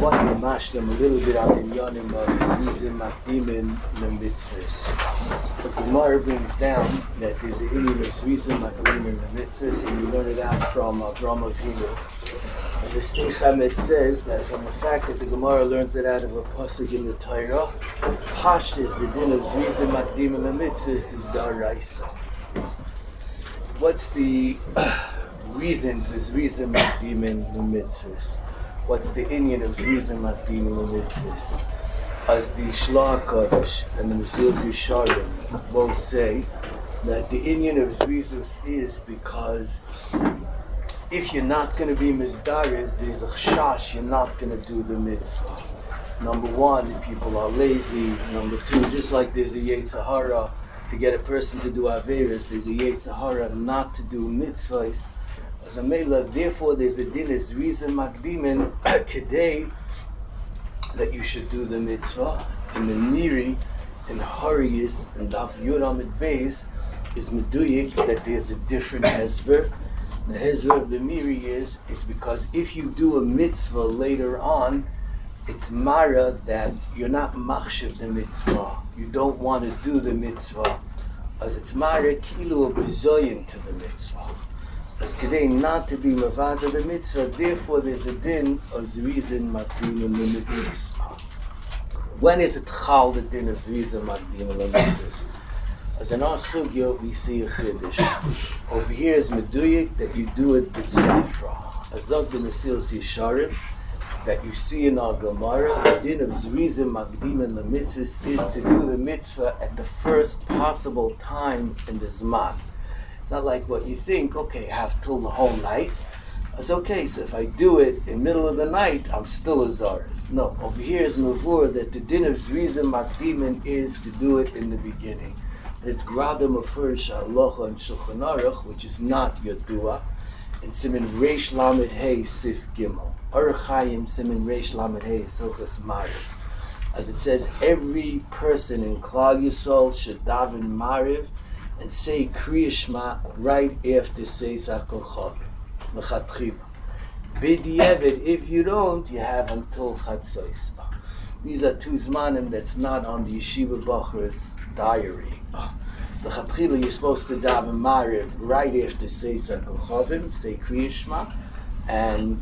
want to mash them a little bit on the Yonim of Zvizim Makdimin Lemitzvahs. Because the Gemara brings down that there's an Indian of Zvizim Makdimin Lemitzvahs, and you learn it out from Avraham Avinu. And the Stich Hamed says that from the fact that the Gemara learns it out of a pasuk in the Torah, Pashtus, the din of Zvizim Makdimin Lemitzvahs, is Daraisa. What's the reason for Zvizim Makdimin Lemitzvahs? What's the Indian of Zvizim Makdimin Lemitzvahs? As the Shlach Kodesh and the Mesilas Yesharim both say that the Indian of Zvizos is because if you're not going to be Mizdaris, there's a chash you're not going to do the mitzvah. Number one, people are lazy. Number two, just like there's a Yetzer Hara to get a person to do Averis, there's a Yetzer Hara not to do mitzvahs. As a Mela, therefore there's a din as Zvizim Makdimin Kedei that you should do the mitzvah. In the Miri, in Hariyas, and Daf Yud Amid Beis is Meduyik that there's a different hezber. The hezber of the Miri is because if you do a mitzvah later on, it's mara that you're not machshav the mitzvah. You don't want to do the mitzvah, as it's mara kilu a bezoyin to the mitzvah. As kedei not to be mavaza the mitzvah, therefore there's a din of Zvizim Makdimin Lemitzvahs. When is it chal the din of Zvizim Makdimin Lemitzvahs? As in our sugya, we see a chiddush. Over here is meduyik that you do it with safra. As of the Mesilas Yesharim, that you see in our Gemara, the din of Zvizim Makdimin Lemitzvahs is to do the mitzvah at the first possible time in the Zman. It's not like what you think, okay, I have till the whole night. It's okay, so if I do it in middle of the night, I'm still a Zaris. No, over here is Mavur that the din of Zvizim Makdimin is to do it in the beginning. It's Grada Mafurish Halacha and Shulchan Aruch, which is not Yodua, in Simin Reish Lamed Hey Sif Gimel. Orach Chaim Simin Reish Lamed Hey Silchas Mariv. As it says, every person in Klal Yisrael should daven Mariv and say Kriya Shema right after Seis HaKol Chavim. B'diavad, if you don't, you have until Chatzos. These are two zmanim that's not on the Yeshiva Bachur's diary. L'chatchila, you're supposed to daven Mariv right after Seis HaKol Chavim, say Kriya Shema, and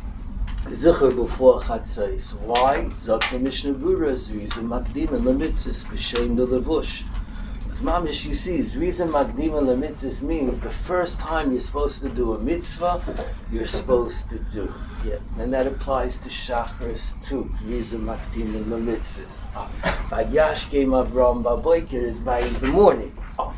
Zichur before Chatzos. Why? Zok the Mishnah Berurah, Zvizim Makdimin Lemitzvahs, B'Shem the Levush. Mamish, you see, Zvizim Makdimin Lemitzvahs means the first time you're supposed to do a mitzvah, you're supposed to do. Yeah, and that applies to Shachris too. Zvizim Makdimin Lemitzvahs. Vayashkem Avraham Baboiker is by the morning.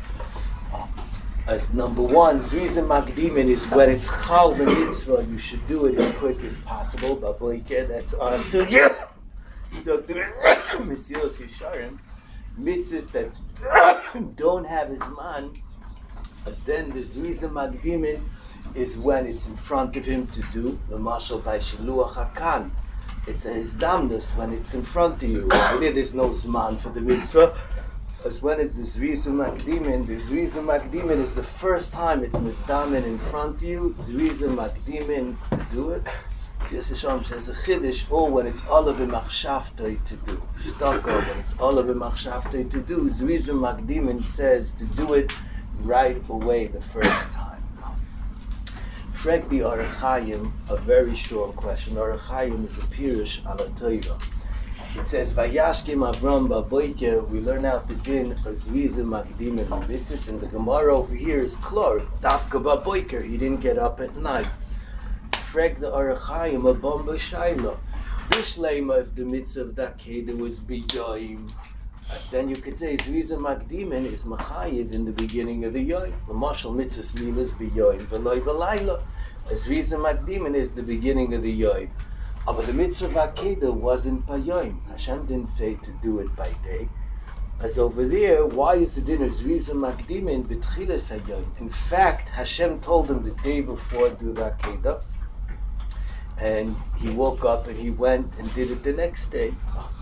As number one, Zvizim Makdimin is when it's chal the mitzvah, you should do it as quick as possible. Baboiker, that's our sugya. So the Mesilas Yesharim, mitzvahs that don't have his man, as then the Zvizim Makdimin is when it's in front of him to do the mashal by Shiluach HaKan. It's a hizdamnus when it's in front of you. There's no zman for the mitzvah. As when it's the Zvizim Makdimin is the first time it's mizdamin in front of you. Zvizim Makdimin to do it. Mesilas Yesharim says a chiddush, or when it's olav b'machshavtoi to do. Stucco, when it's olav b'machshavtoi to do. Zvizim Makdimin says to do it right away the first time. Frek the Orach Chaim, a very strong question. Orach Chaim is a pirush ala Torah. It says, Vayashkem Avraham Baboiker, we learn out the din of Zvizim Makdimin Lemitzvahs, and the Gemara over here is Klor, Dafka Baboiker, he didn't get up at night. Frek the Orach Chaim, a bomba shaila. Bishlema, if the mitzvah of that keder was biyoim, as then you could say Zvizim Makdimin is machayiv in the beginning of the yoim. The mashal mitzvahs milas biyoim v'loy v'layla. As Zvizim Makdimin is the beginning of the yoim. But the mitzvah of Akeda wasn't by yoim. Hashem didn't say to do it by day. As over there, why is the din of Zvizim Makdimin b'tchilas hayoim? In fact, Hashem told him the day before do the Akeda, and he woke up and he went and did it the next day.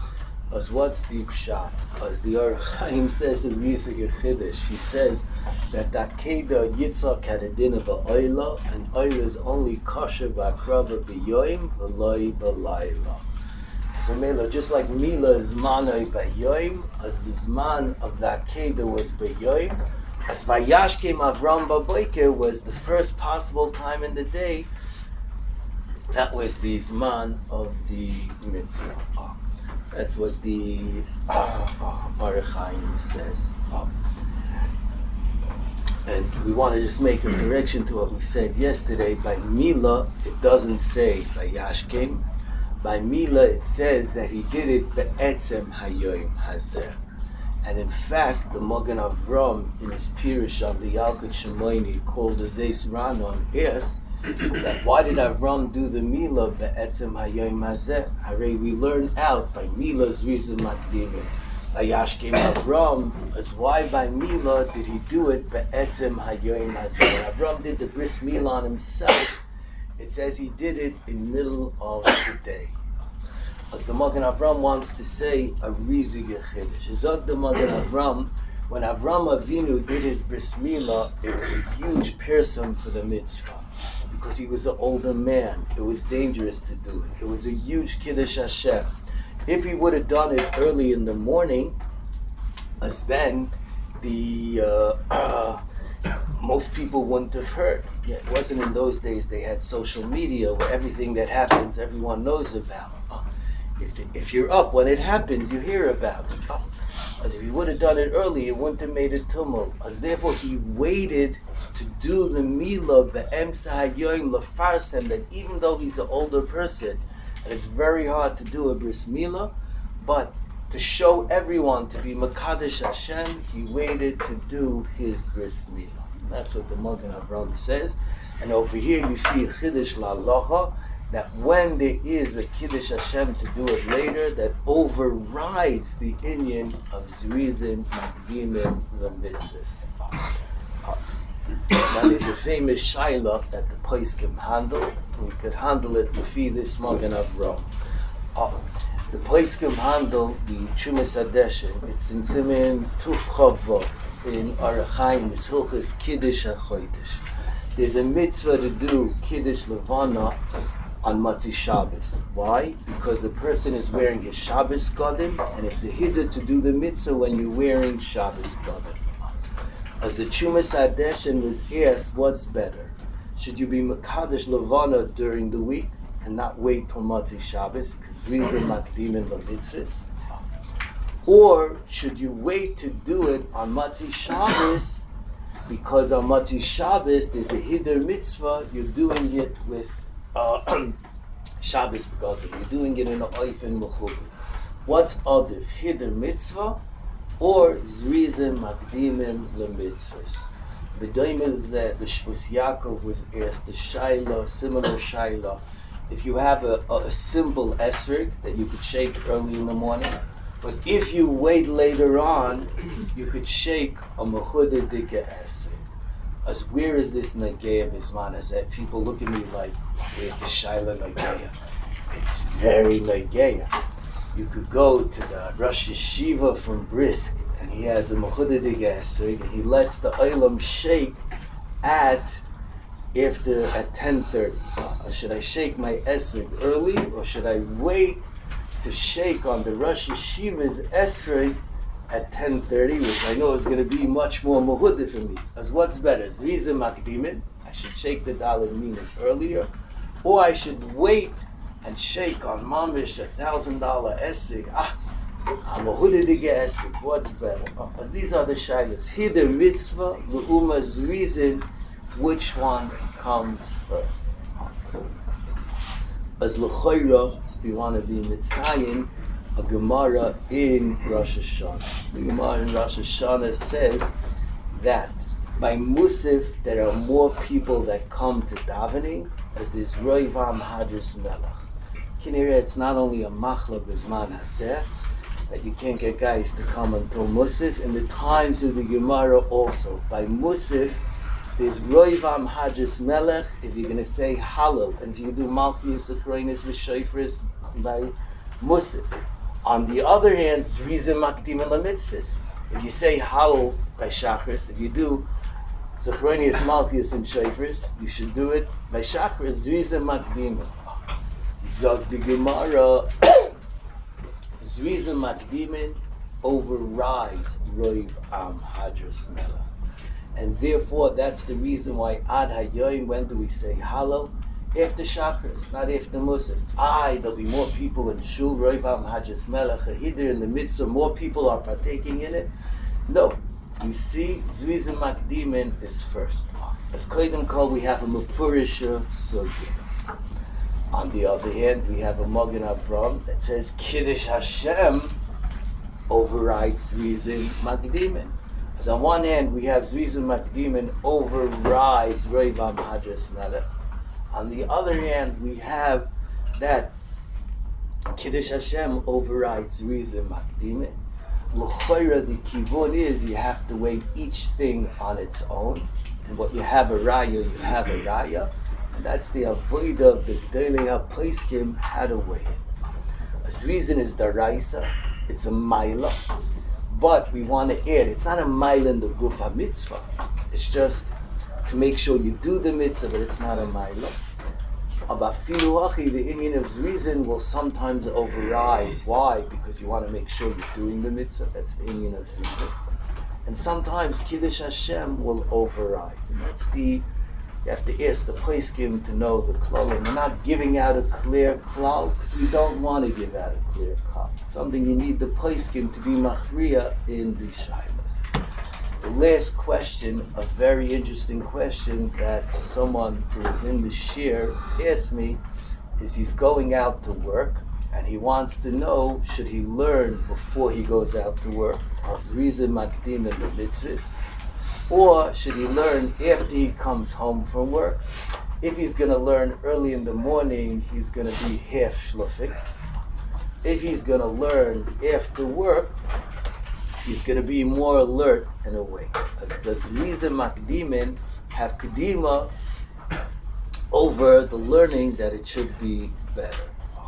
As what's the pshat? As the Or Chaim says in Rizig Chiddush, he says that Akeda Yitzhak had a din of a oila, and oila is only kosher ba'akrava b'yoim v'loi b'layla. So Mela, just like Mila is manoi b'yoim, as the zman of the Akeda was b'yoim, as Vayashkem Avram b'boker was the first possible time in the day, that was the zman of the mitzvah. That's what the Or Chaim says. And we want to just make a correction to what we said yesterday. By Mila, it doesn't say by Yashkem. By Mila, it says that he did it be'etzem hayoim hazeh. And in fact, the Magen Avram, in his Pirush on the Yalkut Shimoini, called the Zeis Ranon, asks that why did Avram do the Mila be'etzem hayoim hazeh? Hare, we learn out by Mila's reason makdimim. Yashkem Avram, as why by Mila did he do it be'etzem hayoim hazeh? When Avram did the bris Mila on himself, it says he did it in middle of the day. As the Magen Avram wants to say a rizige chiddush. Zog the Magen Avram, when Avram Avinu did his bris Mila, it was a huge pirsum for the mitzvah. Because he was an older man, it was dangerous to do it. It was a huge Kiddush Hashem. If he would have done it early in the morning, as then the most people wouldn't have heard. Yeah, it wasn't in those days they had social media where everything that happens everyone knows about. If you're up when it happens, you hear about it. As if he would have done it early, it wouldn't have made a tumult. As therefore he waited to do the Mila be'emsa hayoim lefarsem, that even though he's an older person, and it's very hard to do a bris Mila, but to show everyone to be Makadosh Hashem, he waited to do his bris Mila. That's what the Magen Avram says. And over here you see a Chiddush La'alacha, that when there is a Kiddush Hashem to do it later, that overrides the inyan of Zrizim, Magdimim, the mitzvahs. Now there's a famous shaila that the Poskim handle. We could handle it before this Magen Avram. The Poskim handle the Chumas Hadeshin. It's in Simen Tuf Chavov in Or Chaim, Hilchos Kiddush HaChodesh. There's a mitzvah to do Kiddush Levana on Matzi Shabbos. Why? Because the person is wearing his Shabbos Gadim, and it's a hiddur to do the mitzvah when you're wearing Shabbos Gadim. As the Chumas Hadeshin was asked, what's better? Should you be Mekadosh Levana during the week and not wait till Matzi Shabbos, because reason Makdimin L'mitzvahs? Or should you wait to do it on Matzi Shabbos, because on Matzi Shabbos there's a hiddur mitzvah, you're doing it with Shabbos Begadim. You're doing it in a Oifen Mechuber. What's Adif? Hiddur mitzvah or Zrizim Makdimim LeMitzvahs? The Daim is that the Shvus Yaakov was asked the Shaila, similar Shaila. If you have a simple esrog that you could shake early in the morning, but if you wait later on, you could shake a Mechuder Dika esrog. As where is this Nageya Bisman? As that people look at me like, where's the Shaila Nageya? It's very Nageya. You could go to the Rosh Yeshiva from Brisk, and he has a Mechudadik Esrig, and he lets the Olam shake at 10:30. Should I shake my Esrig early, or should I wait to shake on the Rosh Yeshiva's Esrig at 10:30, which I know is going to be much more Mehudah for me? As what's better? Zrizim Makdimin, I should shake the Dalet Minim earlier, or I should wait and shake on Mamish $1,000 Esrig. I'm a Hudidige Esrig, what's better? As these are the shaylas. Hiddur mitzvah, L'uma Zrizim, which one comes first? As L'choira, we want to be Mitzayin, a Gemara in Rosh Hashanah. The Gemara in Rosh Hashanah says that by Musaf there are more people that come to davening as there's Roivam Hadris Melech. Kinira, it's not only a machla b'zman haseh that you can't get guys to come until Musaf. In the times of the Gemara also, by Musaf there's Roivam Hadris Melech if you're going to say Halal, and if you do Malchus Achronis V'Shofris by Musaf. On the other hand, Zrizim Makdim LaMitzvahs. If you say Hallel by Shachris, if you do Zachronius Malchus and Shofars, you should do it by Shachris, Zrizim Makdim. Zog the Gemara, Zrizim Makdimin overrides Roiv Am Hadras Melech. And therefore, that's the reason why Ad Hayoim, when do we say Hallel? After Shachris, not after Musaf. There'll be more people in Shul, Roiv Am Hadras Melech, a Hidr in the mitzvah, more people are partaking in it. No, you see, Zrizim Makdimin is first. As Kodim Kol, we have a Mefurisha Sugya. On the other hand, we have a Magen Avraham that says Kiddush Hashem overrides Zrizim Makdimin. As on one hand, we have Zrizim Makdimin overrides Roiv Am Hadras Melech. On the other hand, we have that Kiddush Hashem overrides Zrizim Makdimin. L'choira, the kivod is you have to weigh each thing on its own. And what you have a raya, you have a raya. And that's the avoid of the Gdolei HaPoskim, how to weigh it. As reason is daraisa, it's a maila. But we want to add, it's not a maila in the guf ha-mitzvah. It's just to make sure you do the mitzvah, but it's not a maila. About filuachi, the Indian of Zrizin will sometimes override. Why? Because you want to make sure you're doing the mitzvah. That's the Indian of Zrizin. And sometimes Kiddush Hashem will override. And that's you have to ask the poskim to know the klal. And we're not giving out a clear klal because we don't want to give out a clear klal. It's something you need the poskim to be machriya in the shaylas. The last question, a very interesting question that someone who is in the shir asked me, is he's going out to work and he wants to know, should he learn before he goes out to work, as Zrizim Makdim and the mitzvahs, or should he learn after he comes home from work? If he's going to learn early in the morning, he's going to be half shlufik. If he's going to learn after work, he's going to be more alert and awake. Does Zrizim Makdimin have kedima over the learning that it should be better?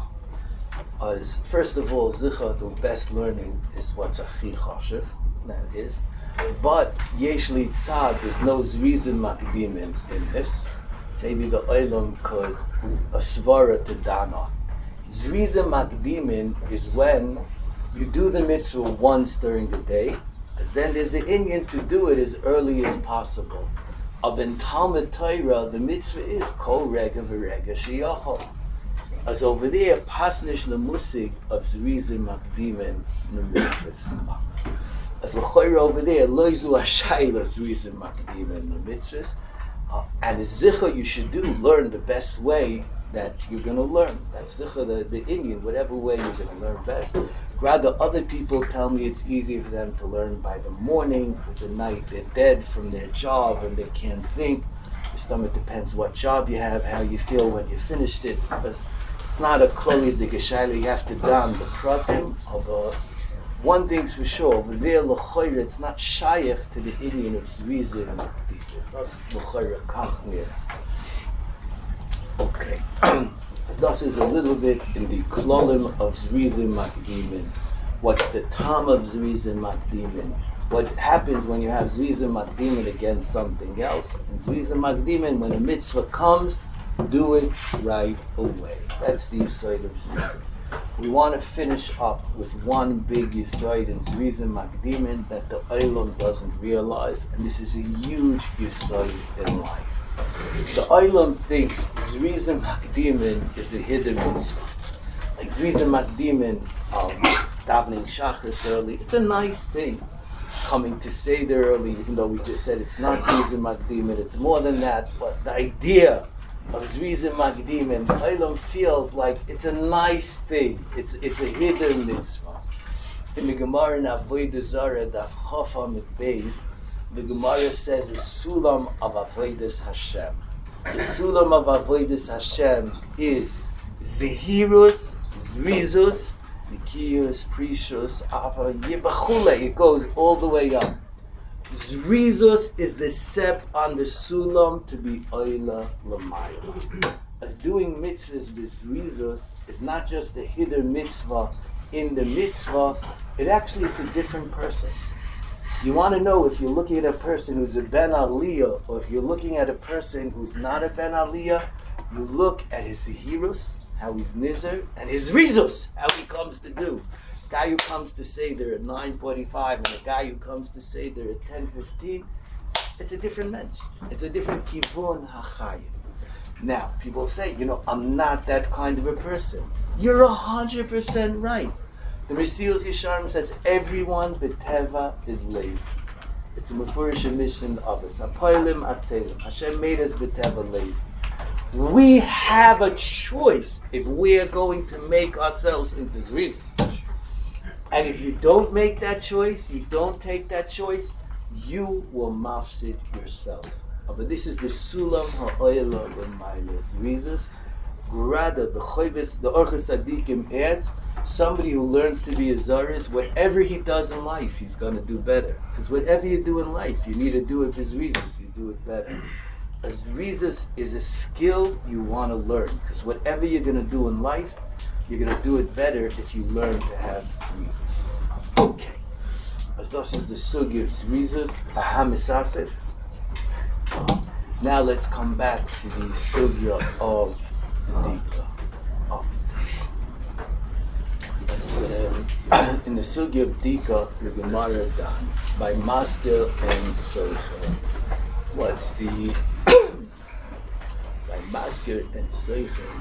First of all, zicha, the best learning is what's achi chashiv, that is. But yesh litzad, there's no Zrizim Makdimin in this. Maybe the Olam could asvara to dana. Zrizim Makdimin is when you do the mitzvah once during the day, as then there's an inyan to do it as early as possible. Of in Talmud Torah, the mitzvah is kol rega v'rega sheyachol. As over there, pasnish lemusig of Zrizim Makdimin in the mitzvahs. As l'choyra over there, loizu hashayla Zrizim Makdimin in the mitzvahs. And zicha you should do, learn the best way that you're going to learn. That's zicha, the Indian, whatever way you're going to learn best. Rather, other people tell me it's easier for them to learn by the morning, because at night they're dead from their job and they can't think. Your stomach depends what job you have, how you feel when you finished it. Because it's not a klolis de geshayla, you have to down the pratim. Although, one thing's for sure, over there, l'choyra, it's not shayach to the Indian of Zrizim. L'choyra kach. Okay. Thus is a little bit in the klolim of Zrizim Makdimin. What's the tam of Zrizim Makdimin? What happens when you have Zrizim Makdimin against something else? And Zrizim Makdimin, when a mitzvah comes, do it right away. That's the yisoid of Zrizim. We want to finish up with one big yisoid in Zrizim Makdimin that the Olam doesn't realize, and this is a huge yisoid in life. The Olam thinks Zrizim Makdimin is a hidden mitzvah. Like Zrizim Makdimin, davening Shachris early, it's a nice thing. Coming to Seder early, even though we just said it's not Zrizim Makdimin, it's more than that. But the idea of Zrizim Makdimin, the Olam feels like it's a nice thing. It's a hidden mitzvah. In the Gemara in Avodah Zarah, Daf Chafa Mikbeis, the Gemara says a sulam of avodas Hashem. The sulam of avodas Hashem is zehirus, zrizus, nikiyus, precious, ava, yibachule. It goes all the way up. Zrizus is the sep on the sulam to be oila lamayla. As doing mitzvahs with zrizus is not just a hidden mitzvah in the mitzvah, it's a different person. You want to know if you're looking at a person who's a ben aliyah, or if you're looking at a person who's not a ben aliyah, you look at his zehirus, how he's nizer, and his rizus, how he comes to do. Guy who comes to Seder at 9:45 and a guy who comes to Seder at 10:15, it's a different mensch. It's a different kivun hachayim. Now, people say, I'm not that kind of a person. You're 100% right. The Mesilas Yesharim says everyone b'teva is lazy. It's a mefurish mission of us. Apoilim atzelim. Hashem made us b'teva lazy. We have a choice if we are going to make ourselves into zrizim. And if you don't make that choice, you don't take that choice, you will mafsid yourself. But this is the sulam ha'oyla b'mayla zrizis. Grada, the choivis, the orchos tzadikim adds, somebody who learns to be a zaris, whatever he does in life, he's going to do better. Because whatever you do in life, you need to do it as zrizis, you do it better. As zrizis is a skill you want to learn. Because whatever you're going to do in life, you're going to do it better if you learn to have zrizis. Okay. As this is the sugi of zrizis, ahamisasif. Now let's come back to the sugya of Dika. In the sugya of Dika, the Gemara dance by Maskil and Soicher. What's the by Maskil and Soicher?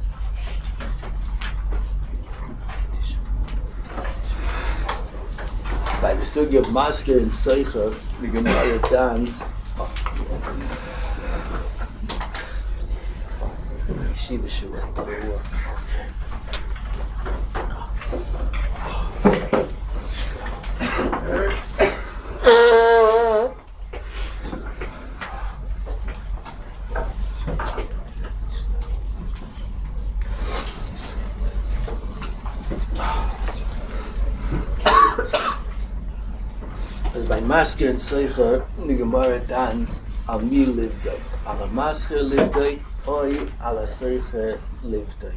By the sugya of Maskil and Soicher, the Gemara dance. Shiva Shua. By Masker and Seicher, the Gemara dance al mi livdai, al a Masker livdai, oi al a Seicher livdai.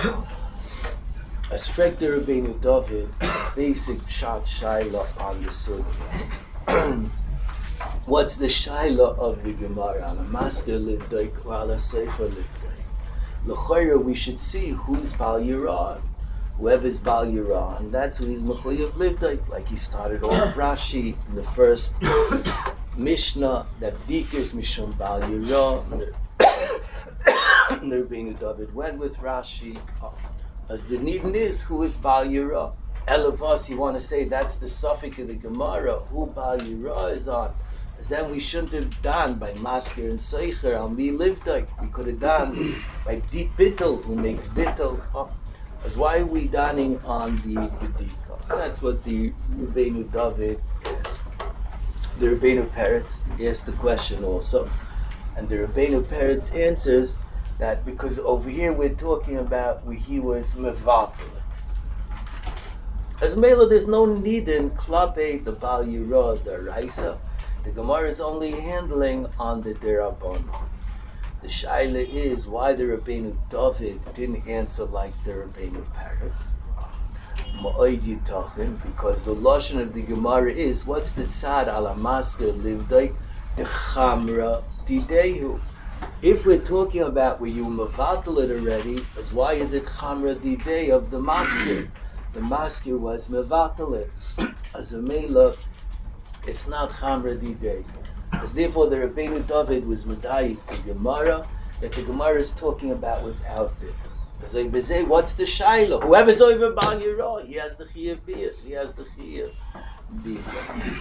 As fragt the Rabbeinu David, basic pshat shaila on the sugya. What's the shaila of the Gemara? Al a Masker livdai, or al a Seicher livdai? L'chayra, we should see who's Bal Yirah. Whoever's Bal Yirah, and that's who he's Mechuyev Livdai. Like he started off Rashi in the first Mishnah, that Dikas Mishum Bal Yirah, and the Rabbeinu David went with Rashi. As the Nidin is, who is Bal Yirah? Elavos, you want to say that's the suffix of the Gemara, who Bal Yirah is on. As then we shouldn't have done by Masker and Seicher, Al Mi Livdai. We could have done by Deep Bittel, who makes Bittel. As why are we dining on the B'dika? That's what the Rabbeinu David is. The Rabbeinu Peretz asked the question also. And the Rabbeinu Peretz answers that because over here we're talking about where he was mevatel. As Mela, there's no need in Klape, the Bal Yirah, the Raisa. The Gemara is only handling on the Derabon. The shaila is why the Rabbeinu David didn't answer like the Rabbeinu Peretz. Ma'od yitachin, because the lashon of the Gemara is what's the tzad ala masker livdai the chamra didehu. If we're talking about where you mevatel it already, as why is it chamra didei of the masker? The masker was mevatel it. As a mela, it's not chamra didei. As therefore the Rabbeinu David was medayik the Gemara, that the Gemara is talking about without bit. As I say, what's the shaila? Whoever's over Bal Yirah, he has the chiyuv biyah, he has the chiyuv biyah.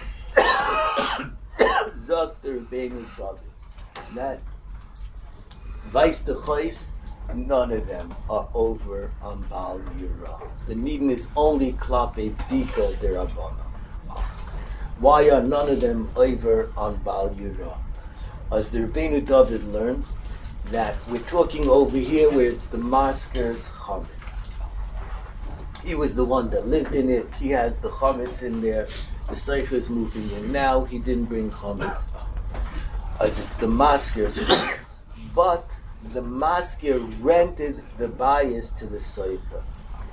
Zok the Rabbeinu David. That vice the chayis, none of them are over on Bal Yirah. The needin is only klape dika derabana. Why are none of them over on Bal Yirah? As the Rabbeinu David learns that we're talking over here where it's the masker's chametz. He was the one that lived in it. He has the chametz in there. The seicher is moving in now. He didn't bring chametz. As it's the masker's chametz. But the masker rented the bias to the seicher.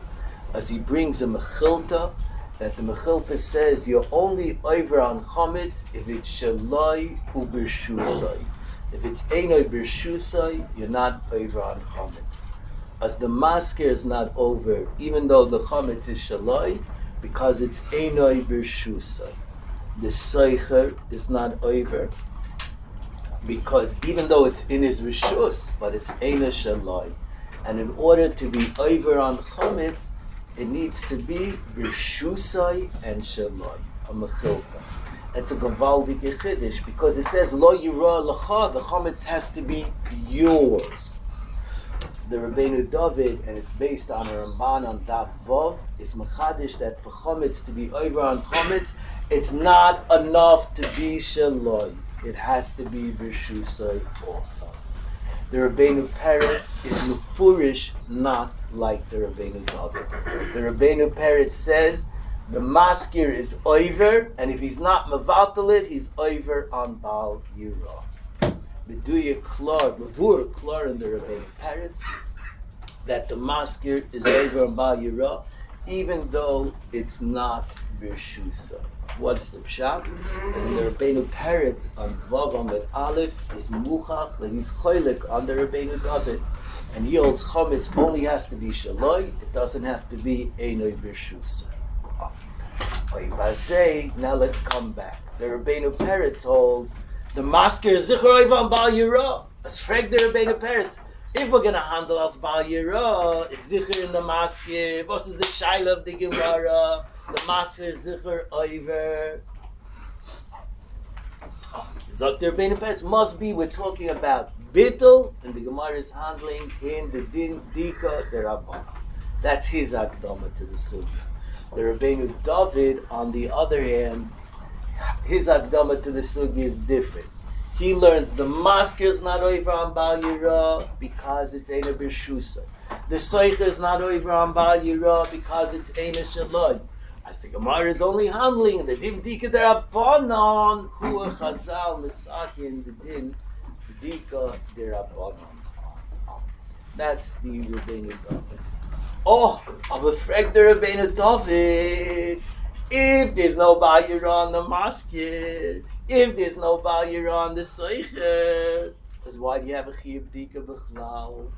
as he brings a mechilta, that the mechilta says you're only over on chametz if it's shaloi ubershusai. If it's einoi bershusai, you're not over on chametz. As the masker is not over, even though the chametz is shaloi, because it's einoi bershusai. The seicher is not over, because even though it's in his rishus, but it's einoi shaloi. And in order to be over on chametz, it needs to be bershusai and shaloi, a mechilta. It's a gavaldik chiddush because it says lo yira lecha, the chametz has to be yours. The Rabbeinu David, and it's based on a Ramban on Daf Vav, is mechadish that for chametz to be over on chametz, it's not enough to be shaloi. It has to be bershusai also. The Rabbeinu Peretz is mufurish, not like the Rabbeinu David. The Rabbeinu Peretz says the maskir is over, and if he's not mevatel it, he's over on Baal Yira. B'duya klar, b'vur klar in the Rabbeinu Peretz, that the maskir is over on Baal Yira, even though it's not Birshusa. What's the pshat? As in the Rabbeinu Peretz on Vav Amud Aleph is muchach that he's choylek on the Rabbeinu David, and he holds chametz only has to be shaloi. It doesn't have to be einoi birshusa. Now let's come back. The Rabbeinu Peretz holds the masker zichar oivan Baal Yira. As frag the Rabbeinu Peretz. If we're gonna handle as Baal Yira, it's zichar in the masker. What is the shaila of the Gemara? The master zichar over. Zokter Rabbeinu Peretz must be. We're talking about bittul, and the Gemara is handling in the din dika derabban. That's his akdama to the sugya. The Rabbeinu David, on the other hand, his akdama to the sugya is different. He learns the masker is not over on Baal Yira because it's Eina Birshusa. The Soicher is not over on Baal Yira because it's Eina Shaloi. As the Gemara is only handling the Din Dika Derabanan, who are Chazal Misakin, the Din Dika Derabanan. That's the Rabbeinu David. Oh, I'm afraid the Rabbeinu David. If there's no Baal Yira on the masker, if there's no Baal Yira on the Soicher, that's why do you have a Chiyuv Dika B'chlal?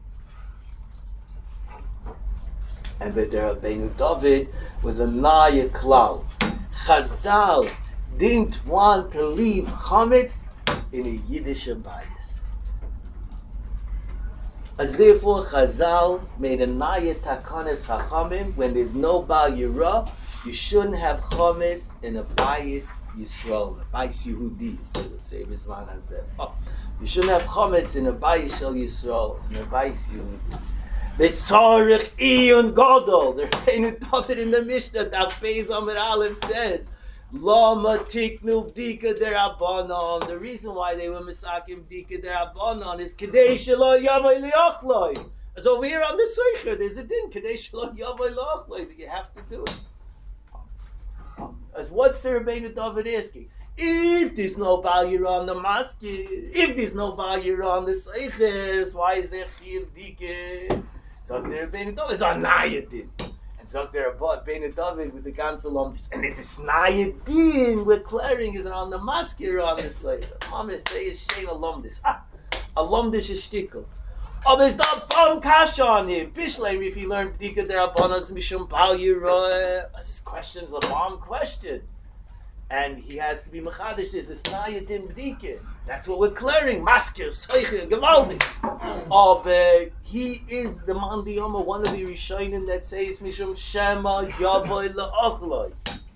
And but the Rabbeinu David was a Naya Klal. Chazal didn't want to leave chametz in a Yiddish bias. As therefore Chazal made a Naya Takanas Chachamim, when there's no Baal Yira, you shouldn't have chametz in a bias Yisrael, a bias Yehudi, they would say, Bisman Hazeh. You shouldn't have chametz in a bias Shel Yisrael, in a bias Yehudi. Betzarich Iyun Gadol. The Rabbeinu David in the Mishnah, that Beis Amud Aleph says, Lama Tiknu Bdika Derabanan. The reason why they were Misakim Bdika Derabanan is Kedei Shelo Yavai Liachloi. As over here on the Seicher, there's a din, Kedei Shelo Yavai Liachloi, that you have to do it. As what's the Rabbeinu David asking? If there's no Baal Yira on the masker, if there's no Baal Yira on the Seichers, why is there Chiyuv Dika? So there Rabbeinu David is on Nayadin. And so there Rabbeinu David with the ganze Lomdis. And it's Nayadin, we're clearing is on the masker on the Seicher. Mama say is Shein a Lomdis. A Lomdis is shtickle. Aber it's not Bam Kasha on him. Bishleim, if he learned Bdika Derabanan Mishum Baal Yira. His question's a bomb question. And he has to be mechadish. There's a snayatim b'dike. That's what we're clearing. Masker, seicher, gevaldik. But he is the man diyama, one of the rishonim that says mishum shema yavoy la'achloi.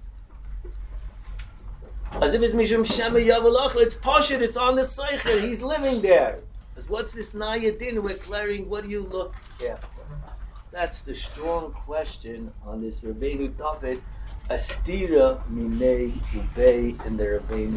As if it's mishum shema yavoy la'achloi. It's pashut. It's on the seicher. He's living there. As what's this nayatin? We're clearing. What do you look after? That's the strong question on this Rabbeinu David. Astira minei ubei in the Rabbeinu.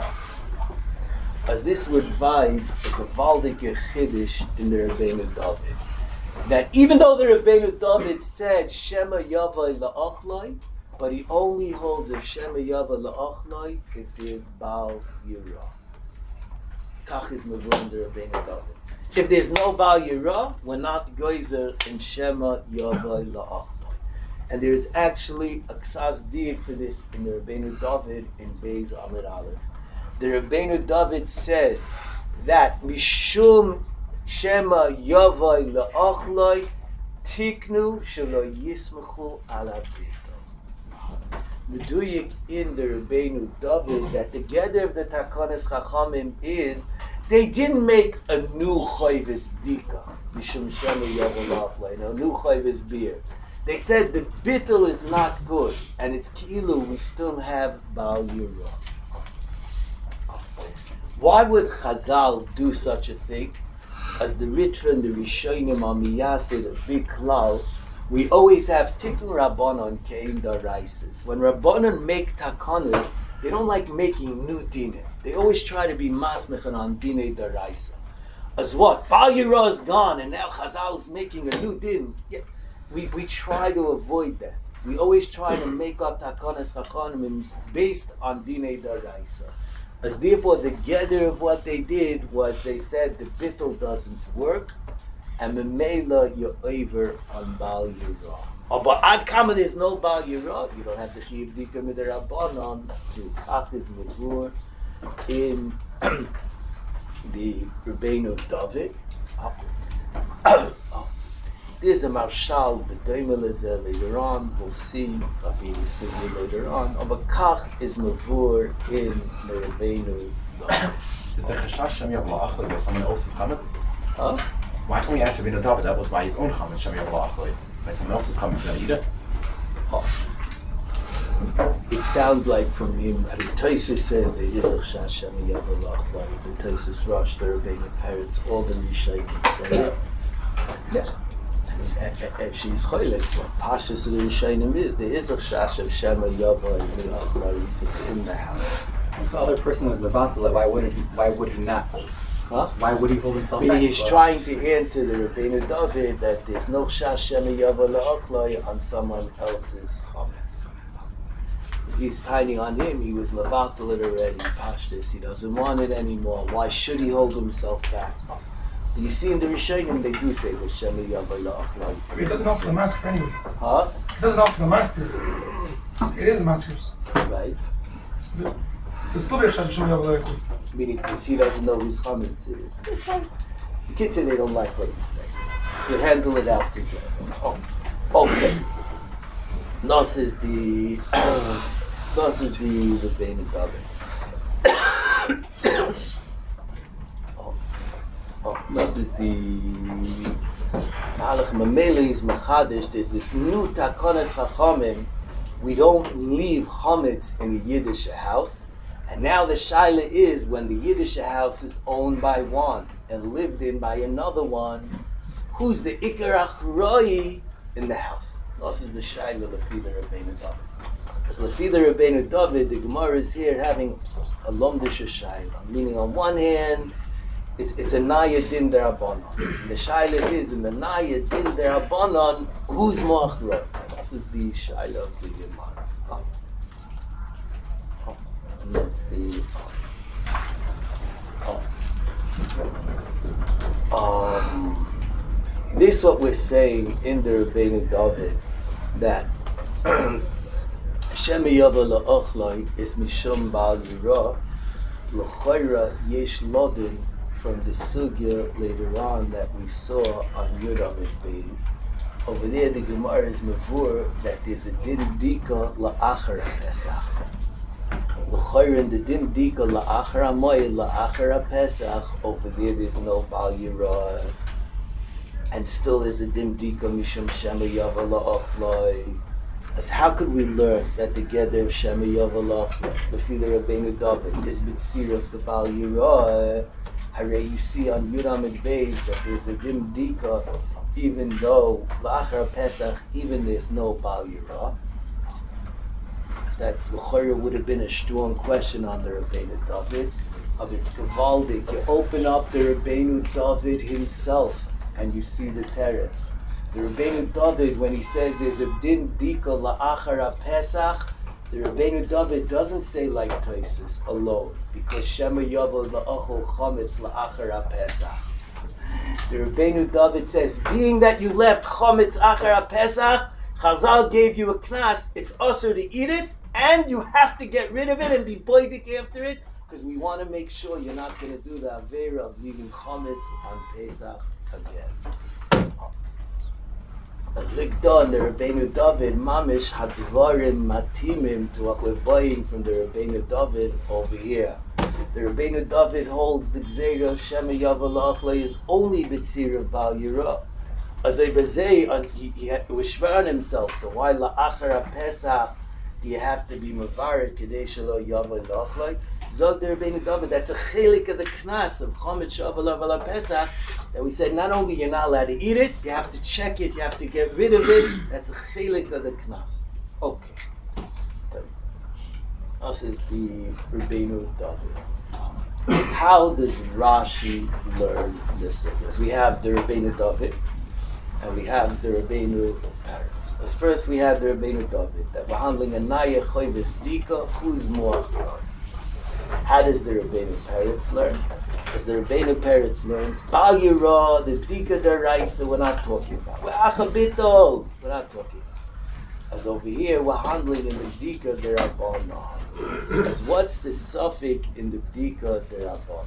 As this would advise a gavaldik chiddush in the Rabbeinu David, that even though the Rabbeinu David said Shema Yavai la'achloi, but he only holds of Shema Yavai la'achloi if there's Baal Yira. Kach is mevon the Rabbeinu David. If there's no Baal Yira, we're not geyser in Shema Yavai la'achloi. And there's actually a ksas diak for this in the Rabbeinu David in Beis Amid Aleph. The Rabbeinu David says that Mishum Shema Yavai La'achloi Tiknu Shelo Yismachu Ala Bito. Meduyik in the Rabbeinu David that the gather of the Takanas Chachamim is they didn't make a new Chayvis Bika Mishum Shema Yavai La'achloi, a new Chayvis beer. They said the bittul is not good, and it's ki'ilu, we still have Baal Yirah. Why would Chazal do such a thing? As the Ritva and the Rishonim Amiyasid, a big klal, we always have Tikkun Rabbanon Kein Daraises. When Rabbanon make takanas, they don't like making new dinim. They always try to be masmechan on dinei daraisa. As what? Baal Yirah is gone, and now Chazal is making a new din. Yeah. We try to avoid that. We always try to make up takanas chachamim based on dinei daraisa. As therefore, the gather of what they did was they said the bittul doesn't work, and memela you're over on Baal Yirah. But ad kama there's no Baal Yirah, you don't have the chiyuv dika midrabanan to achiz mevur in the Rabbeinu David. There's a marshal b'doimel later on. We'll see. I'll be receiving later on. But kach is mavur in the Rabbeinu. Is the chashash Shem Yavla Achloi by someone else's chametz? Huh? Why can't we answer Rabbeinu David? That was by his own chametz Shem Yavla Achloi. By someone else's chametz, can I eat it? It sounds like from him. The Tosfos says there is a chashash Shem Yavla Achloi. The Tosfos Rosh, the Rabbeinu parents, all the Rishonim say it. Yeah. If she's choylek, what Pashas of the Rishonim is, there is a chash of Shema Yavai Milachloi if it's in the house. If the other person was Levatala, why would he not? Huh? Why would he hold himself Maybe back? he's trying to answer the Rabbeinu David that there's no chash Shema Yavai Milachloi on someone else's chametz. He's tiny on him, he was Levatal it already, Pashas, he doesn't want it anymore. Why should he hold himself back? You see in the Rishonim, they do say the Shema Yavai La'achloi. It doesn't offer the masker anyway. Huh? It doesn't offer the masker. It is the maskers. Right? There's still be a Shad Shem Yavla. Meaning because he doesn't know whose comments it is. The kids say they don't like what you say. You handle it out together. Oh, okay. Nos is the Rabbeinu David. This is the Malach Mamelis Machadish. There's this new Takanas Chachamim. We don't leave chametz in a Yiddish house. And now the shaila is when the Yiddish house is owned by one and lived in by another one, who's the Ikar Achroi in the house? This is the shaila Lefi the Rabbeinu David. As Lefi the Rabbeinu David, the Gemara is here having a lomdish shaila, meaning on one hand, it's a Naya Din Derabanan. The Shaila is in the Naya Din Derabanan, who's Moachroi? This is the Shaila of the Gemara. And that's the. This is what we're saying in the Rabbeinu David that Shema Yavai La'achloi is Mishum Baal Yirah, L'chayra Yesh Lodin. From the sugya later on that we saw on Yudam Beis. Over there, the Gemara is mavur that there's a din dika la'achar Pesach. L'chayr in the din dika la'achar Hamoed la'achar Pesach. Over there's no Baal Yirah, and still there's a din dika mishum Shema Yavai La'achloi. As how could we learn that the gather of Shema Yavai La'achloi, the Fili Rabbeinu David, is mitzir of the Baal Yirah? Hare, you see on Yudam and Beis that there's a Dim Dika, even though La'achar Pesach, even there's no Baal Yirah. So that L'chayra would have been a strong question on the Rabbeinu David. Of its Gavaldik, you open up the Rabbeinu David himself and you see the teretz. The Rabbeinu David, when he says there's a Dim Dika La'achar Pesach, the Rabbeinu David doesn't say like Tosfos alone, because Shema Yavai La'achol Chametz La'achar HaPesach. The Rabbeinu David says, being that you left Chametz Achar HaPesach, Chazal gave you a knas, it's usher to eat it, and you have to get rid of it and be boidik after it, because we want to make sure you're not going to do the avera of leaving chametz on Pesach again. As Likda and the Rabbeinu David, mamish hadvarim matimim to what we're buying from the Rabbeinu David over here. The Rabbeinu David holds the gzeira of Shema Yavalachla is only b'tzir of Bal Yirah. As a bezei, he was shver on himself. So why la'achar Pesach do you have to be mavared kedei shelo Yavalachla? Zog the Rabbeinu David. That's a chelik of the knas of Chometz Shavuot Pesach. That we said not only you're not allowed to eat it, you have to check it, you have to get rid of it. That's a chelik of the knas. Okay. This is the Rabbeinu David. How does Rashi learn this? Because we have the Rabbeinu David and we have the Rabbeinu Peretz. As first we have the Rabbeinu David that we're handling a naya choyves bdika, who's more. How does the Rabbeinu Peretz learn? As the Rabbeinu Peretz learns, Bal Yirah, the bdika deraisa, we're not talking about. We're achabitol, we're not talking about. As over here, we're handling in the bdika derabanan. As what's the suffix in the bdika derabanan?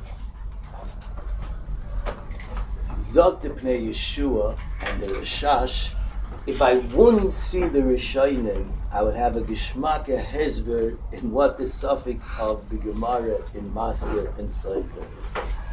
Zog the Pnei Yeshua and the Rashash. If I wouldn't see the Rishonim, I would have a Geshmak, a Hezber in what the suffix of the Gemara in Masker and Seifer is.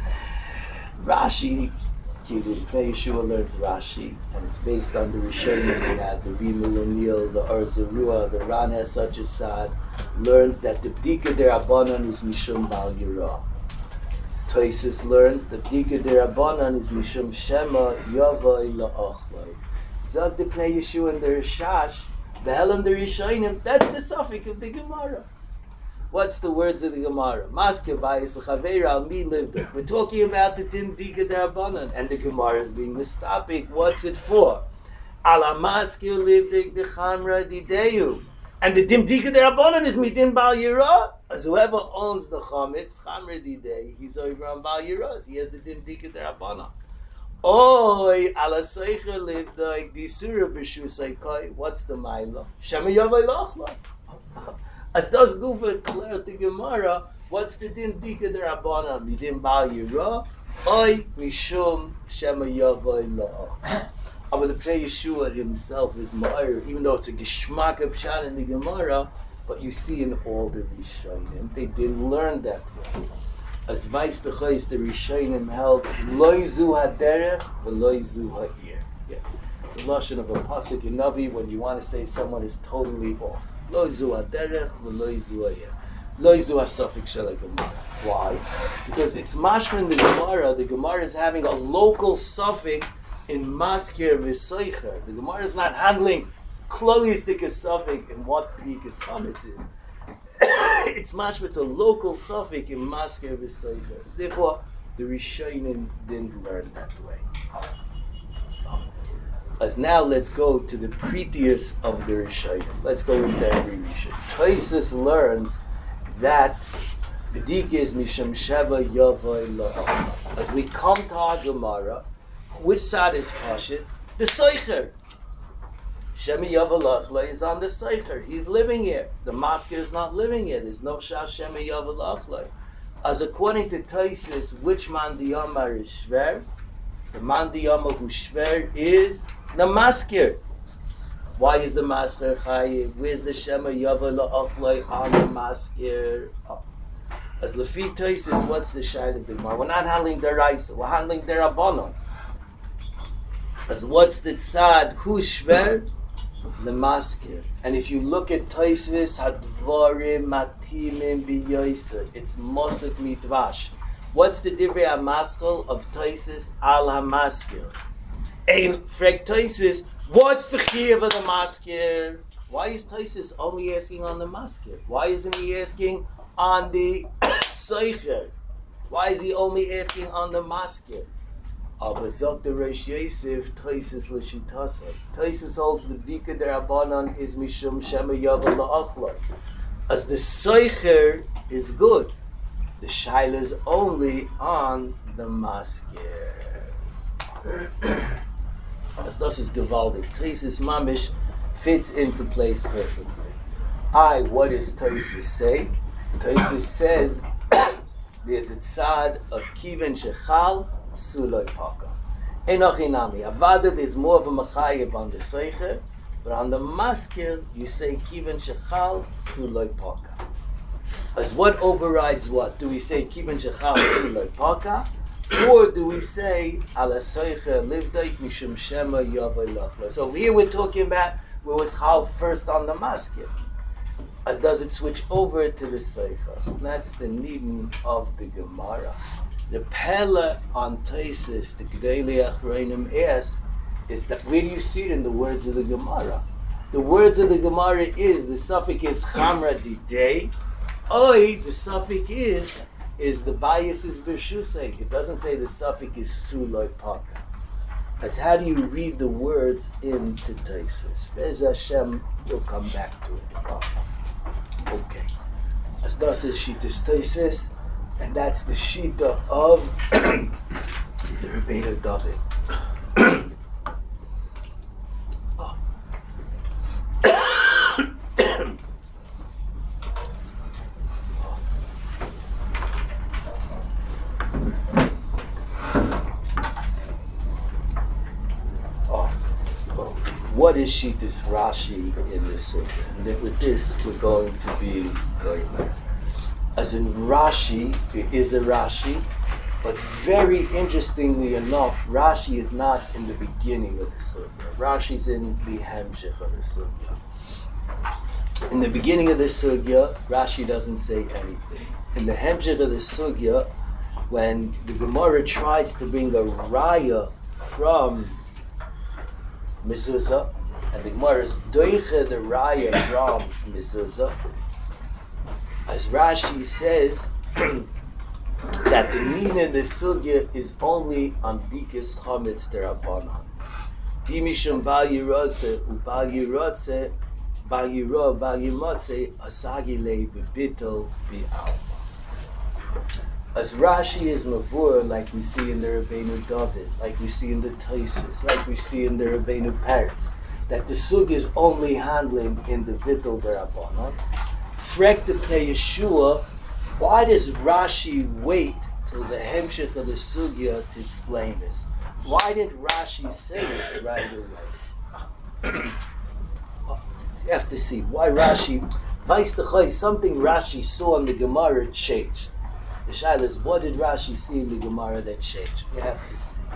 Rashi, the Pnei Yeshua learns Rashi, and it's based on the Rishonim. We had the Rimul O'Neill, the Arzarua, the Ran HaSach Asad, learns that the Bdika Derabanan is Mishum Bal Yirah. Toisus learns the Bdika Derabanan is Mishum Shema Yavai La'achlai. Zog the Pnei Yeshua and the Rishash, Behelam the Rishonim, that's the suffix of the Gemara. What's the words of the Gemara? Maske Bayis L'Chaveira Al Mi Livda. We're talking about the Din Bdika Derabanan, and the Gemara is being mistapik. What's it for? Ala Maske Livdik Dechamra Dideyu. And the Din Bdika Derabanan is Midin Bal Yirah. As whoever owns the Chametz, Chamra Didei, he's over on Bal Yirah. He has the Din Bdika Derabanan. Oy, ala seicher livdai disura b'shu seikai. What's the ma'ila? Shema yavai lachla. As does Gufa declare the Gemara, what's the din bika derabana? Midin bal yirah. Oy, mishum shema yavai lach. But the Pnei Yeshua himself is ma'ir, even though it's a geshmak of shan in the Gemara, but you see in all the Rishonim, they didn't learn that way. As vice the chayis, the Rishonim held loy zu haderech v'loy zu ha'ir. Yeah, it's a lashon of a pasuk in Navi when you want to say someone is totally off. Loy zu haderech v'loy zu ha'ir. Loy zu ha'safik shel Gemara. Why? Because it's mashma in the Gemara. The Gemara is having a local suffix in maskir v'soicher. The Gemara is not handling klolistik a suffix in what peak is chametz is. It's mashma, it's a local suffix in masker v'seifer. Therefore, the Rishonim didn't learn that way. As now, let's go to the prettiest of the Rishonim. Let's go with every Rishon. Toisus learns that B'dika is misham sheva yavai la'achla. As we come to our Gemara, which side is pashit? The seicher. Shemi Yavalachla is on the Seicher. He's living here. The masker is not living here. There's no Shah Shemi Yavalachla. As according to Taisus, which man the Yamar is Shver? The man the Yamar who Shver is the masker. Why is the masker Chayiv? Where's the Shemi Yavalachla on the masker? As Lafi Taisus, what's the Shaila of the Gemara? We're not handling the Raisa. We're handling the Rabbanon. As what's the Tzad? Who's Shver? The masker. And if you look at Tosfos, Hadvarim Matimim B'Yoser, it's Mosek Midvash. What's the Divrei HaMaskal of Tosfos al HaMasker? And Frek Tosfos, what's the Chiyuv of the masker? Why is Tosfos only asking on the masker? Why isn't he asking on the Seicher? Why is he only asking on the masker? Abazok the Reish Yosef, Toisus l'shitasa. Toisus holds the Bdika derabanan is mishum shema yavel la'achla. As the Seicher is good, the Shaila is only on the masker. As das is gewaldig. Toisus mamish fits into place perfectly. What does Tosfos say? Tosfos says there's a tzad of kiven shechal suloi paka. Enochinami. Avada, there's more of a machayev on the seicher, but on the maskir you say kiven shechal suloi paka. As what overrides what? Do we say kiven shechal suloi paka, or do we say ala seicher livdait mishum shema yavai lachla? So here we're talking about where was chal first on the maskir. As does it switch over to the Seicha? That's the nidin of the Gemara. The Pella on Tosfos, the Gdei Achronim is that where do you see it in the words of the Gemara? The words of the Gemara is, the suffix is Chamra Didei, Oi, the suffix is the bias is B'Shusei. It doesn't say the suffix is Suloi Paka. As how do you read the words into Tosfos? Bez Hashem, we'll come back to it. Okay, as das is Shitas Tosfos, and that's the Shita of the Rebbeinu David. What is Shitas Rashi in this Sugya? And then with this, we're going to be going back. As in Rashi, it is a Rashi, but very interestingly enough, Rashi is not in the beginning of the Sugya. Rashi's in the Hemshech of the Sugya. In the beginning of the Sugya, Rashi doesn't say anything. In the Hemshech of the Sugya, when the Gemara tries to bring a Raya from Mezuzah, and the Gemara is doiche the raya from Mezuzah. As Rashi says that the meaning of the sugya is only on dikis chametz derabanan. Bimishum bal yirotze ubal yirotze bal yiro bal yimotze asagile bebitel bi'alma. As Rashi is mavur, like we see in the Rebbeinu David, like we see in the Tosfos, like we see in the Rebbeinu Peretz, that the sugya is only handling in the Bittul Derabanan. Frek the Pnei Yeshua, why does Rashi wait till the Hemshech of the sugya to explain this? Why didn't Rashi say it right away? You have to see why Rashi, something Rashi saw in the Gemara changed. The shaila is, what did Rashi see in the Gemara that changed? We have to see.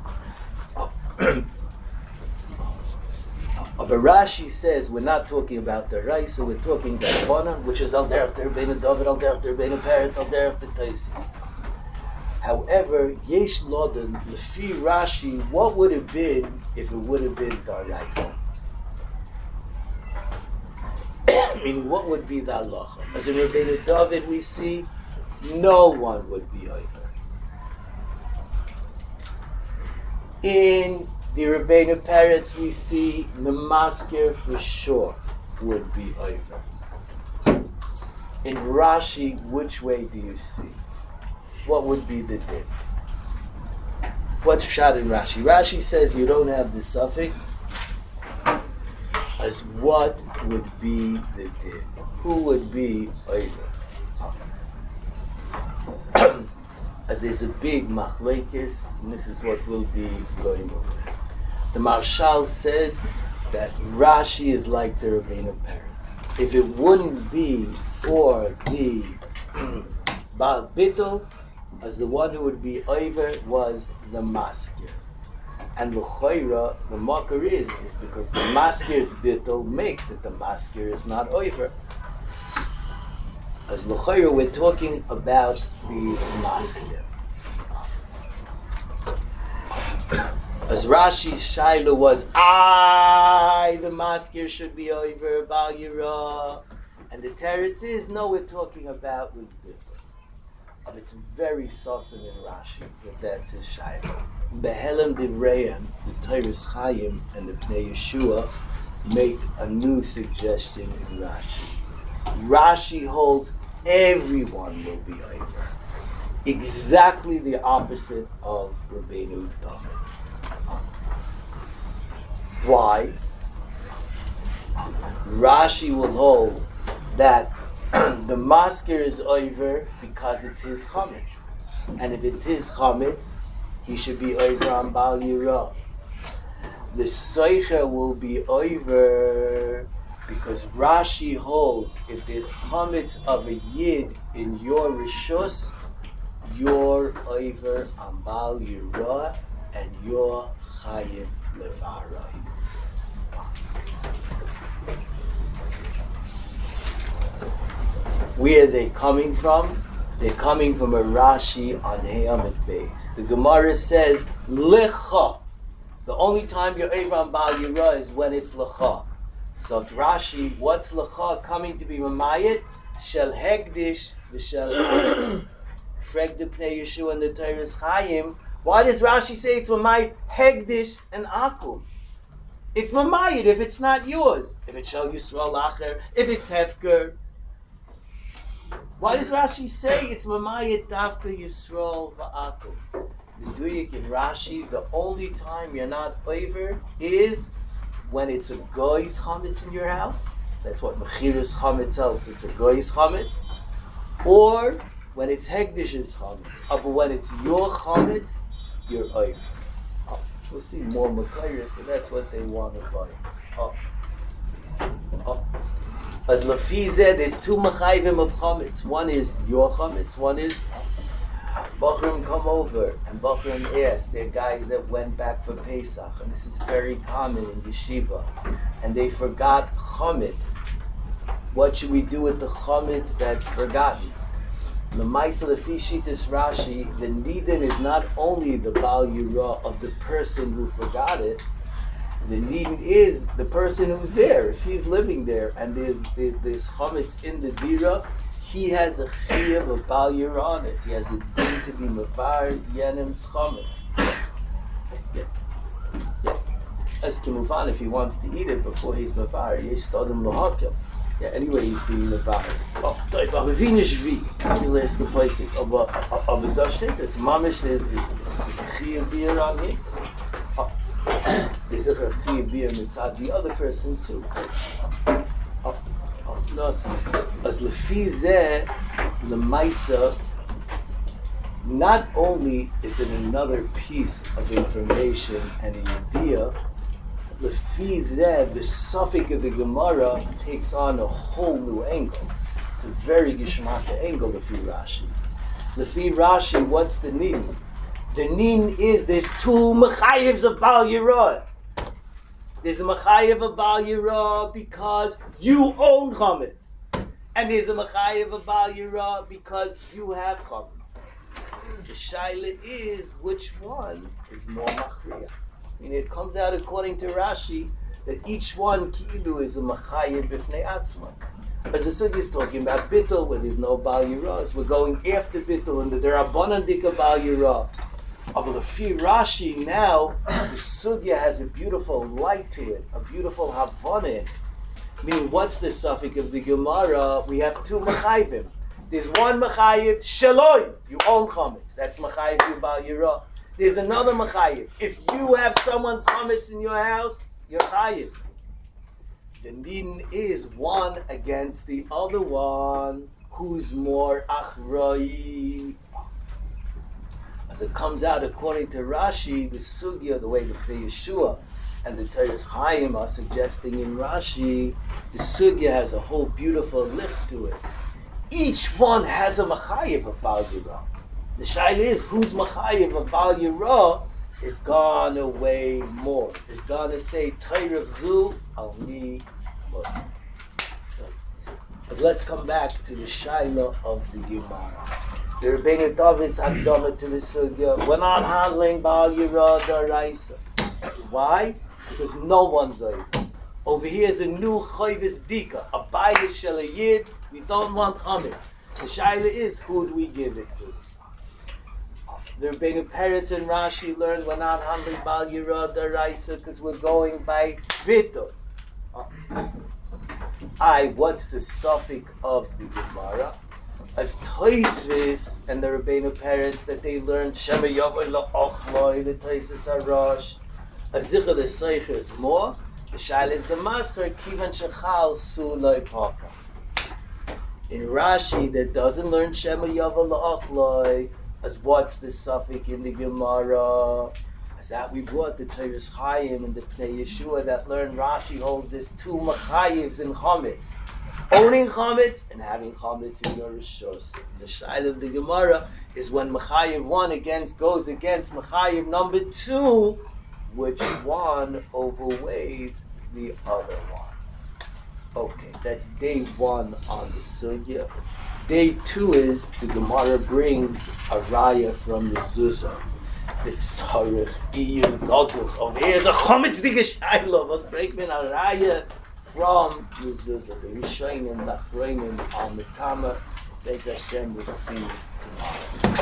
But Rashi says we're not talking about the Raisa, we're talking the Rabbanan, which is al derech the Rebbeinu David, al derech the Rebbeinu Peretz, al derech the Tosfos. However, yesh loden lefi Rashi, what would have been if it would have been the Raisa? Meaning, what would be the halacha? As in Rebbeinu David, we see no one would be over. In the Rebbeinu Peretz, we see the masker for sure would be over. In Rashi, which way do you see? What would be the din? What's shot in Rashi? Rashi says you don't have the suffix. As what would be the din? Who would be over? As there's a big machlekes, and this is what we'll be going over. The Marshal says that Rashi is like the Rebbeinu Peretz. If it wouldn't be for the Baal Bittul, as the one who would be over was the maskir. And l'choira, the makar is because the maskir's Bittul makes it the maskir is not over. As l'choira, we're talking about the maskir. As Rashi's shaila was, the maskir should be over, Bal Yira. And the teretz is, no, we're talking about with Bittul. But it's very sosin in Rashi, that that's his shaila. Behelem Divrayim, the Torah's Chaim, and the Pnei Yeshua make a new suggestion in Rashi. Rashi holds everyone will be over. Exactly the opposite of Rebbeinu David. Why? Rashi will hold that the masker is over because it's his chametz, and if it's his chametz, he should be over on Bal Yirah. The Soicha will be over because Rashi holds if there's chametz of a yid in your rishus, you're over on Bal Yirah and you're chayiv levarai. Where are they coming from? They're coming from a Rashi on Heyamit Beis. The Gemara says, Lecha. The only time you're over on Bal Yirah is when it's Lecha. So Rashi, what's Lecha coming to be Mamayit? Shel Hegdish, V'shel Freg de Pnei Yeshua and the Torah's Chaim. Why does Rashi say it's Mamayit, Hegdish, and Akum? It's Mamayit if it's not yours. If it's Shel Yisrael Acher, if it's Hefker. Why does Rashi say it's Mamayit Dafka Yisrael Va'akum? The Duyik in Rashi, the only time you're not over is when it's a goy's chametz in your house. That's what Mechiras chametz tells. It's a goy's chametz. Or when it's Hegdish's chametz. But when it's your chametz, you're over. We'll see more Mekayers, so that's what they want to buy. As Lafi said, there's two mechayvim of chametz. One is your chametz, one is Bachrim come over, and Bachrim asked, they're guys that went back for Pesach, and this is very common in yeshiva, and they forgot chametz. What should we do with the chametz that's forgotten? The Maisa Lafi Shitas Rashi, the nidin is not only the Bal Yirah of the person who forgot it, the nidin is the person who's there. If he's living there and there's chametz in the dira, he has a chiyuv of Bal Yirah on it. He has a din to be mavar yenim's chametz. Yeah. As Kimuvan, if he wants to eat it before he's mavar, yesh todim lohakel. Yeah, anyway, he's being mavar. Aber wie nicht wie? Die letzte place. Aber da steht, it's mamish, it's a chiyuv beer on here. There's a chiyuv beer mitzad the other person too. No, as lefi zeh lemaisa, not only is it another piece of information and a idea, lefi zeh, the suffix of the Gemara takes on a whole new angle. It's a very gishmaka angle, lefi Rashi. Lefi Rashi, what's the nin? The nin is there's two mechayivs of Bal Yirah. There's a mechayev of Bal Yirah because you own chametz, and there's a mechayev of Bal Yirah because you have chametz. The shaila is which one is more machriya. I mean, it comes out according to Rashi that each one kilu is a mechayev b'fnei atzma. As the sugya is talking about bittul, where there's no Bal Yirah, we're going after bittul, and the derabanan dika Bal Yirah. But lefi Rashi now, the sugya has a beautiful light to it, a beautiful havana. Meaning, what's the suffix of the Gemara? We have two mechayvim. There's one mechayev, shaloi, you own chametz. That's mechayev you Bal Yirah. There's another mechayev. If you have someone's chametz in your house, you're chayev. The din is one against the other one. Who's more achroi? As it comes out according to Rashi, the sugya, the way the Yeshua and the Torah's Chaim are suggesting in Rashi, the sugya has a whole beautiful licht to it. Each one has a machayev of Bal Yirah. The shaila is whose machayev of Bal Yirah is gone away more. It's gonna say Torah zu al mi more. So let's come back to the shaila of the Gemara. The Rebbeinu David's Hakdama to the sugya. We're not handling Bal Yirah Daraisa. Why? Because no one's over. Over here is a new Choyvis Bdika, a bias shel a yid. We don't want chametz. The shaila is, who do we give it to? The Rebbeinu Peretz and Rashi learned we're not handling Bal Yirah Daraisa because we're going by Bittul. What's the suffix of the Gemara? As Toisvis and the Rebbeinu Peretz that they learned Shema Yavoi La'ochloi, the Toisvis Arash, as Zichar the Seicher is more, The shaila is the masker kivan shechal suloi paka. In Rashi, that doesn't learn Shema Yava La'achloi, as what's the suffix in the Gemara? As that we brought the Teres Chaim and the Pnei Yeshua that learn Rashi holds this two Machayivs in Chametz. Owning Chametz and having Chametz in your Rishos. The Shaila of the Gemara is when Machayiv 1 goes against Machayiv number 2, which one overweighs the other one. Okay, that's day 1 on the sugya. Day 2 is the Gemara brings a raya from the Zuzah. It's Sarich Iyun Goduch. Over here is a Chometz Dige Shaila. Was bringt man a raya from the Zuzah? The Rishonim not bringing on the Tama. Beis Hashem will see tomorrow.